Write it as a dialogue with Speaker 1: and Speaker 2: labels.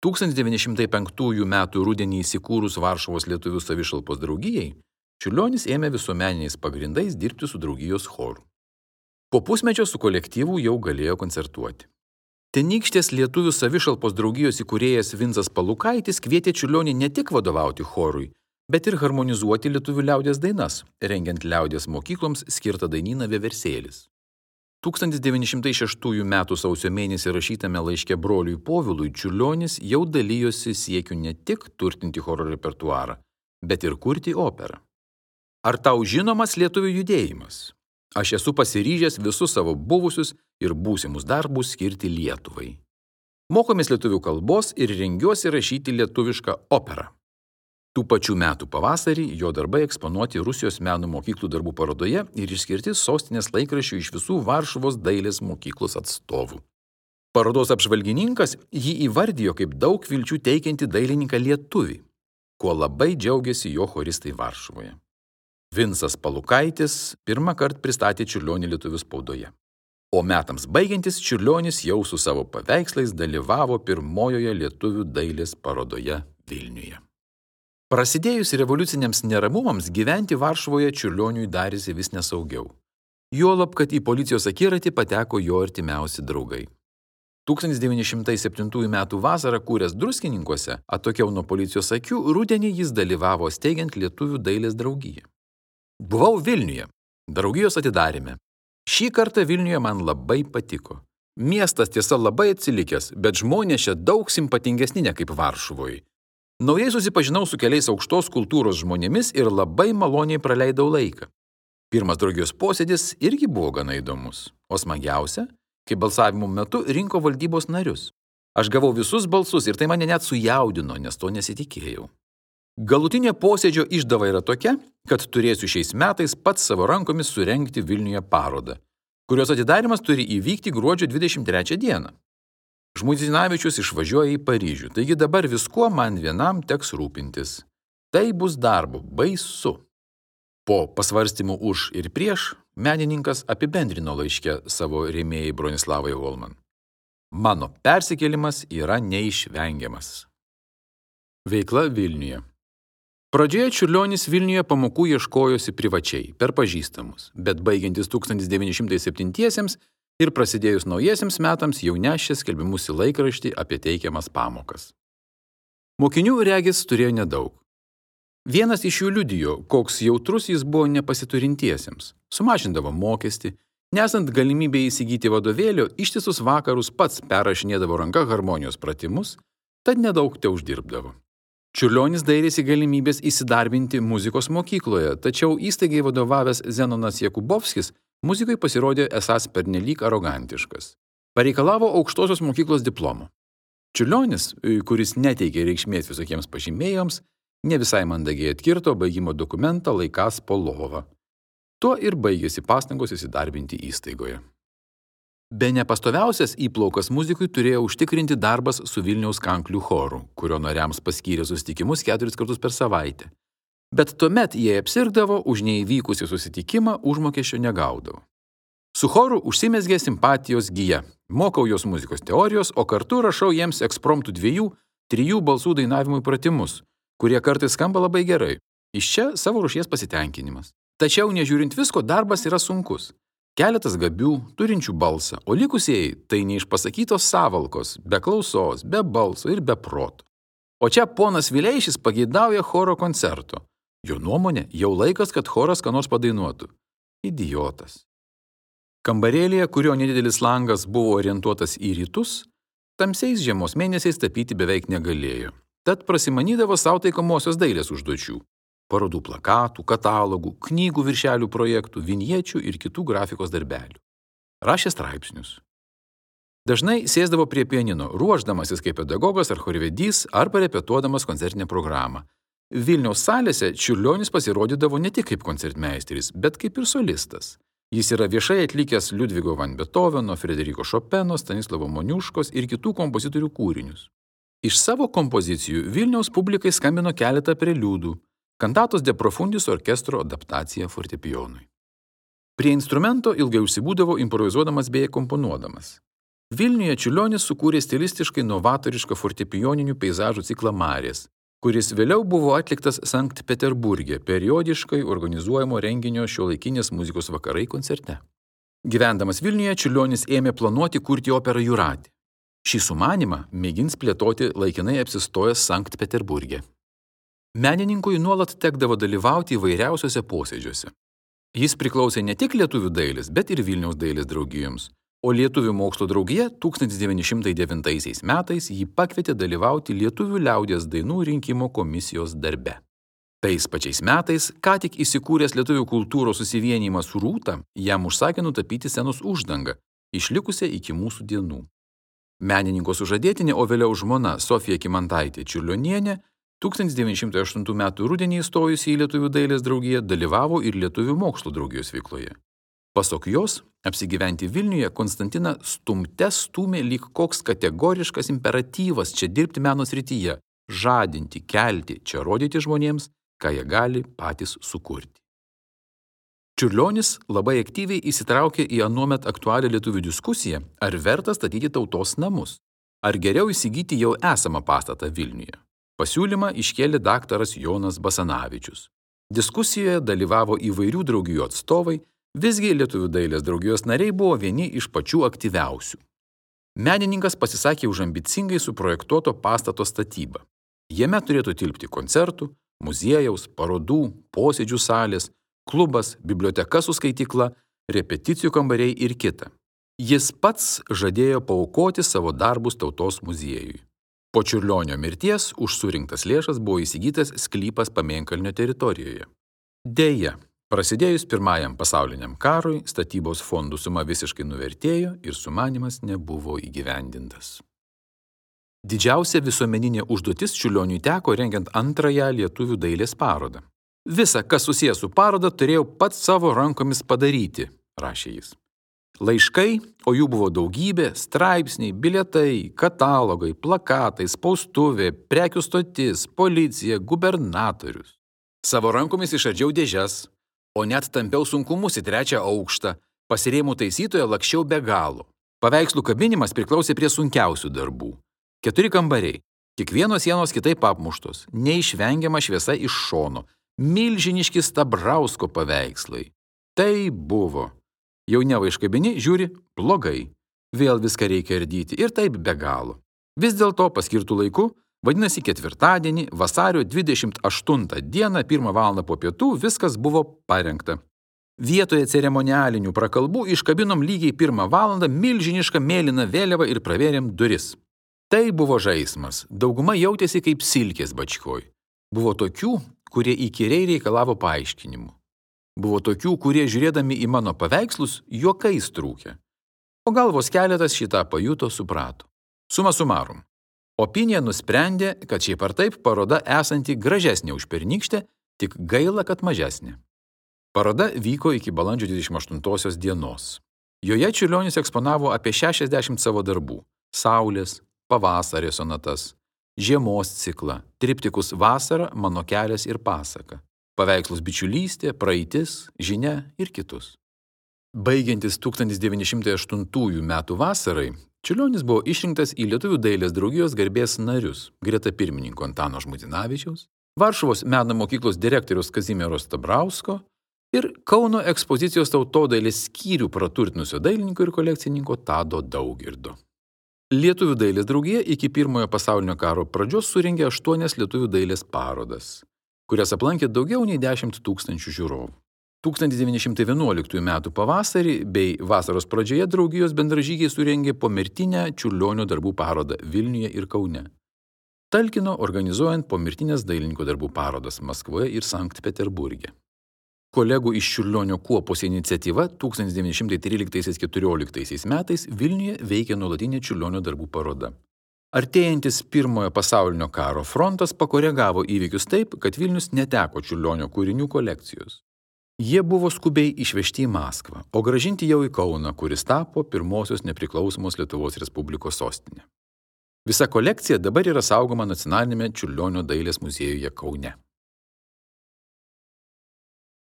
Speaker 1: 1905 metų rudenį įsikūrus Varšuvos lietuvių savišalpos draugijai, Čiurlionis ėmė visuomeniniais pagrindais dirbti su draugijos choru. Po pusmečio su kolektyvu jau galėjo koncertuoti. Tenykštės lietuvių savišalpos draugijos įkūrėjas Vincas Palukaitis kvietė Čiurlionį ne tik vadovauti chorui, bet ir harmonizuoti lietuvių liaudies dainas, rengiant liaudies mokykloms skirtą dainyną Vieversėlis. 1906 m. sausio mėnesį rašytame laiške broliui Povilui Čiurlionis jau dalijosi siekiu ne tik turtinti choro repertuarą, bet ir kurti operą. Ar tau žinomas lietuvių judėjimas? Aš esu pasiryžęs visus savo buvusius ir būsimus darbus skirti Lietuvai. Mokomės lietuvių kalbos ir rengiuosi rašyti lietuvišką operą. Tų pačių metų pavasarį jo darbai eksponuoti Rusijos meno mokyklų darbų parodoje ir išskirti sostinės laikraščių iš visų Varšuvos dailės mokyklos atstovų. Parodos apžvalgininkas jį įvardijo kaip daug vilčių teikiantį dailininką lietuvį, kuo labai džiaugiasi jo choristai Varšuvoje. Vincas Palukaitis pirmą kartą pristatė Čiurlionį lietuvių spaudoje. O metams baigiantis Čiurlionis jau su savo paveikslais dalyvavo pirmojoje lietuvių dailės parodoje Vilniuje. Prasidėjus revoliuciniams neramumams gyventi Varšuvoje Čiurlioniui darėsi vis nesaugiau. Juolab, kad į policijos akiratį pateko jo artimiausi draugai. 1907 m. vasarą kūręs Druskininkuose, atokiau nuo policijos akių, rudenį jis dalyvavo steigiant lietuvių dailės draugiją. Buvau Vilniuje, draugijos atidaryme. Šį kartą Vilniuje man labai patiko. Miestas tiesa labai atsilikęs, bet žmonės čia daug simpatingesni ne kaip Varšuvoje. Naujai susipažinau su keliais aukštos kultūros žmonėmis ir labai maloniai praleidau laiką. Pirmas draugijos posėdis irgi buvo gana įdomus, o smagiausia, kai balsavimo metu rinko valdybos narius. Aš gavau visus balsus ir tai mane net sujaudino, nes to nesitikėjau. Galutinė posėdžio išdava yra tokia, kad turėsiu šiais metais pats savo rankomis surengti Vilniuje parodą, kurios atidarymas turi įvykti gruodžio 23 dieną. Žmuidzinavičius išvažiuoja į Paryžių, taigi dabar viskuo man vienam teks rūpintis. Tai bus darbu baisu. Po pasvarstymų už ir prieš, menininkas apibendrino laiške savo rėmėjai Bronislavai Holman. Mano persikėlimas yra neišvengiamas. Veikla Vilniuje. Pradžioje Čiurlionis Vilniuje pamokų ieškojosi privačiai, per pažįstamus, bet baigiantis 1907-iesiems ir prasidėjus naujiesiems metams jau nešė skelbimus į laikraštį apie teikiamas pamokas. Mokinių regis turėjo nedaug. Vienas iš jų liudijo, koks jautrus jis buvo nepasiturintiesiems, sumažindavo mokestį, nesant galimybė įsigyti vadovėlio, ištisus vakarus pats perrašinėdavo ranka harmonijos pratimus, tad nedaug te uždirbdavo. Čiurlionis dairėsi galimybės įsidarbinti muzikos mokykloje, tačiau įstaigai vadovavęs Zenonas Jakubovskis muzikoje pasirodė esąs pernelyg arogantiškas. Pareikalavo aukštosios mokyklos diplomo. Čiurlionis, kuris neteikė reikšmės visokiems pažymėjams, ne visai mandagiai atkirto baigimo dokumentą laikąs po lova. Tuo ir baigėsi pastangos įsidarbinti įstaigoje. Bene pastoviausias įplaukas muzikui turėjo užtikrinti darbas su Vilniaus kanklių choru, kurio nariams paskyrė susitikimus 4 kartus per savaitę. Bet tuomet jie apsirgdavo, už neįvykusį susitikimą užmokesčio negaudavo. Su choru užsimezgė simpatijos gija. Mokau jos muzikos teorijos, o kartu rašau jiems ekspromtų 2-3 balsų dainavimui pratimus, kurie kartais skamba labai gerai. Iš čia savo rūšies pasitenkinimas. Tačiau, nežiūrint visko, darbas yra sunkus. Keletas gabių, turinčių balsą, o likusieji tai neišpasakytos sąvalkos, be klausos, be balso ir be proto. O čia ponas Vileišis pageidauja choro koncerto. Jo nuomonė, jau laikas, kad choras ką nors padainuotų. Idiotas. Kambarėlėje, kurio nedidelis langas buvo orientuotas į rytus, tamsiais žiemos mėnesiais tapyti beveik negalėjo. Tad prasimanydavo savo taikomosios dailės užduočių. Parodų plakatų, katalogų, knygų viršelių projektų, vinječių ir kitų grafikos darbelių. Rašė straipsnius. Dažnai sėsdavo prie pianino, ruošdamasis kaip pedagogas ar chorvedys arba repetuodamas koncertinę programą. Vilniaus salėse Čiurlionis pasirodydavo ne tik kaip koncertmeisteris, bet kaip ir solistas. Jis yra viešai atlikęs Liudvigo van Beethoveno, Frederiko Chopeno, Stanislavo Moniuškos ir kitų kompozitorių kūrinius. Iš savo kompozicijų Vilniaus publikai skambino keletą preliudų, kantatos De Profundis orkestro adaptacija fortepijonui. Prie instrumento ilgai užsibūdavo improvizuodamas bei komponuodamas. Vilniuje Čiurlionis sukūrė stilistiškai novatorišką fortepijoninių peizažų ciklą Marės, kuris vėliau buvo atliktas Sankt Peterburge periodiškai organizuojamo renginio Šiuolaikinės muzikos vakarai koncerte. Gyvendamas Vilniuje, Čiurlionis ėmė planuoti kurti operą Jūratė. Šį sumanimą mėgins plėtoti laikinai apsistojęs Sankt Peterburge. Menininkui nuolat tekdavo dalyvauti įvairiausiuose posėdžiuose. Jis priklausė ne tik lietuvių dailės, bet ir Vilniaus dailės draugijoms, o Lietuvių mokslo draugija 1909 metais jį pakvietė dalyvauti Lietuvių liaudies dainų rinkimo komisijos darbe. Tais pačiais metais, ką tik įsikūręs Lietuvių kultūros susivienijimas Rūta jam užsakė nutapyti scenos uždangą, išlikusią iki mūsų dienų. Menininko sužadėtinė, o vėliau žmona Sofija Kymantaitė Čiurlionienė 1908 m. rudenį įstojusi į Lietuvių dailės draugiją dalyvavo ir Lietuvių mokslo draugijos veikloje. Pasak jos, apsigyventi Vilniuje Konstantiną stūmė lyg koks kategoriškas imperatyvas čia dirbti meno srityje, žadinti, kelti, čia rodyti žmonėms, ką jie gali patys sukurti. Čiurlionis labai aktyviai įsitraukė į anuomet aktualią lietuvių diskusiją, ar verta statyti tautos namus, ar geriau įsigyti jau esamą pastatą Vilniuje. Pasiūlymą iškėlė daktaras Jonas Basanavičius. Diskusijoje dalyvavo įvairių draugijų atstovai, visgi Lietuvių dailės draugijos nariai buvo vieni iš pačių aktyviausių. Menininkas pasisakė už ambicingai suprojektuoto pastato statybą. Jame turėtų tilpti koncertų, muziejaus, parodų, posėdžių salės, klubas, biblioteka su skaitykla, repeticijų kambariai ir kita. Jis pats žadėjo paaukoti savo darbus tautos muziejui. Po Čiurlionio mirties už surinktas lėšas buvo įsigytas sklypas Pamėnkalnio teritorijoje. Deja, prasidėjus Pirmajam pasauliniam karui, statybos fondų suma visiškai nuvertėjo ir sumanymas nebuvo įgyvendintas. Didžiausia visuomeninė užduotis Čiurlioniui teko rengiant antrąją lietuvių dailės parodą. Visa, kas susijęs su paroda, turėjau pats savo rankomis padaryti, rašė jis. Laiškai, o jų buvo daugybė, straipsniai, bilietai, katalogai, plakatai, spaustuvė, prekių stotis, policija, gubernatorius. Savo rankomis išardžiau dėžes, o net tampiau sunkumus į 3. aukštą, pasirėmų taisytoje lakščiau be galo. Paveikslų kabinimas priklausė prie sunkiausių darbų. 4 kambariai, kiekvienos sienos kitaip apmuštos, neišvengiama šviesa iš šono, milžiniški Stabrausko paveikslai. Tai buvo. Jauniava iškabini, žiūri, blogai. Vėl viską reikia ardyti ir taip be galo. Vis dėlto paskirtų laiku, vadinasi ketvirtadienį, vasario 28 dieną, 1 val. Po pietų, viskas buvo parengta. Vietoje ceremonialinių prakalbų iškabinom lygiai 1 val. Milžinišką mėlyną vėliavą ir pravėrėm duris. Tai buvo žaismas. Dauguma jautėsi kaip silkės bačkoj. Buvo tokių, kurie įkyriai reikalavo paaiškinimų. Buvo tokių, kurie žiūrėdami į mano paveikslus juokais trūkė. O gal vos keletas šitą pajuto, suprato. Suma sumarum. Opinija nusprendė, kad šiaip ar taip paroda esanti gražesnė už pernykštę, tik gaila, kad mažesnė. Paroda vyko iki balandžio 28 dienos. Joje Čiurlionis eksponavo apie 60 savo darbų – Saulės, Pavasario sonatas, Žiemos ciklą, triptikus Vasara, Mano kelias ir pasaka, paveikslus Bičiulystė, Praeitis, Žinia ir kitus. Baigiantis 1908 metų vasarai, Čiurlionis buvo išrinktas į Lietuvių dailės draugijos garbės narius greta pirmininko Antano Žmuidzinavičiaus, Varšuvos meno mokyklos direktoriaus Kazimiero Stabrausko ir Kauno ekspozicijos tautodailės skyrių praturtinusio dailininko ir kolekcininko Tado Daugirdo. Lietuvių dailės draugija iki Pirmojo pasaulinio karo pradžios surengė 8 lietuvių dailės parodas, kurias aplankė daugiau nei 10 000 žiūrovų. 1911 m. pavasarį bei vasaros pradžioje draugijos bendražygiai surengė pomirtinę Čiurlionio darbų parodą Vilniuje ir Kaune. Talkino organizuojant pomirtinės dailininko darbų parodas Maskvoje ir Sankt Peterburge. Kolegų iš Čiurlionio kuopos iniciatyva 1913–14 metais Vilniuje veikė nuolatinė Čiurlionio darbų paroda. Artėjantis Pirmojo pasaulinio karo frontas pakoregavo įvykius taip, kad Vilnius neteko Čiurlionio kūrinių kolekcijos. Jie buvo skubiai išvežti į Maskvą, o grąžinti jau į Kauną, kuris tapo pirmosios nepriklausomos Lietuvos Respublikos sostinė. Visa kolekcija dabar yra saugoma Nacionalinėme Čiurlionio dailės muziejuje Kaune.